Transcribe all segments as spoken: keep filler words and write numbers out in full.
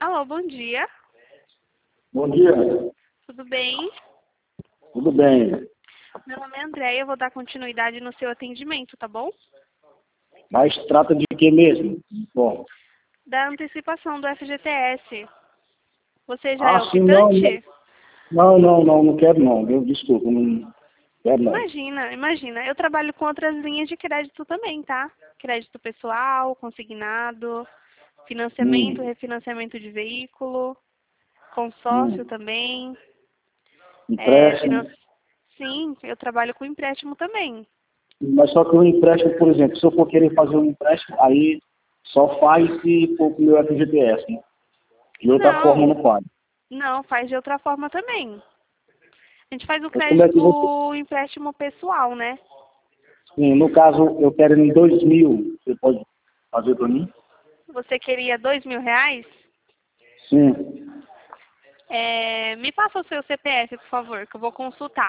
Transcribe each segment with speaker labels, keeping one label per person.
Speaker 1: Alô, bom dia.
Speaker 2: Bom dia.
Speaker 1: Tudo bem?
Speaker 2: Tudo bem.
Speaker 1: Meu nome é Andréia, eu vou dar continuidade no seu atendimento, tá bom?
Speaker 2: Mas trata de quê mesmo? Bom.
Speaker 1: Da antecipação do F G T S. Você já
Speaker 2: Ah,
Speaker 1: é
Speaker 2: sim, não,
Speaker 1: optante?
Speaker 2: não, não, não, não quero não. Eu, desculpa, não quero não.
Speaker 1: Imagina, imagina. Eu trabalho com outras linhas de crédito também, tá? Crédito pessoal, consignado, financiamento,
Speaker 2: Hum,
Speaker 1: refinanciamento de veículo, consórcio
Speaker 2: hum.
Speaker 1: também. É, finan...
Speaker 2: Empréstimo.
Speaker 1: Sim, eu trabalho com empréstimo também.
Speaker 2: Mas só que o empréstimo, por exemplo, se eu for querer fazer um empréstimo, aí só faz se for com o meu F G T S, né? De outra forma
Speaker 1: Não,
Speaker 2: não faz.
Speaker 1: não, faz de outra forma também. A gente faz o
Speaker 2: Mas como é
Speaker 1: crédito,
Speaker 2: que você...
Speaker 1: o empréstimo pessoal, né?
Speaker 2: Sim, no caso, eu quero em dois mil, você pode fazer para mim?
Speaker 1: Você queria dois mil reais?
Speaker 2: Sim.
Speaker 1: É, me passa o seu C P F, por favor, que eu vou consultar.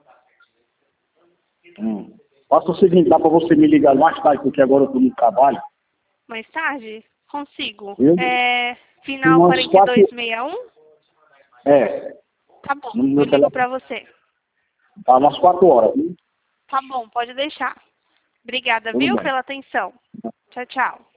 Speaker 2: Hum. Faça o seguinte, dá para você me ligar mais tarde, porque agora eu estou no trabalho.
Speaker 1: Mais tarde? Consigo.
Speaker 2: Eu,
Speaker 1: É,
Speaker 2: tem
Speaker 1: final
Speaker 2: umas
Speaker 1: quarenta e
Speaker 2: quatro...
Speaker 1: dois sessenta e um?
Speaker 2: É,
Speaker 1: Tá bom,
Speaker 2: no
Speaker 1: eu
Speaker 2: meu
Speaker 1: ligo
Speaker 2: telefone.
Speaker 1: pra você.
Speaker 2: Tá umas quatro horas, viu?
Speaker 1: Tá bom, pode deixar. Obrigada,
Speaker 2: Tudo
Speaker 1: viu,
Speaker 2: bem.
Speaker 1: pela atenção. Tchau, tchau.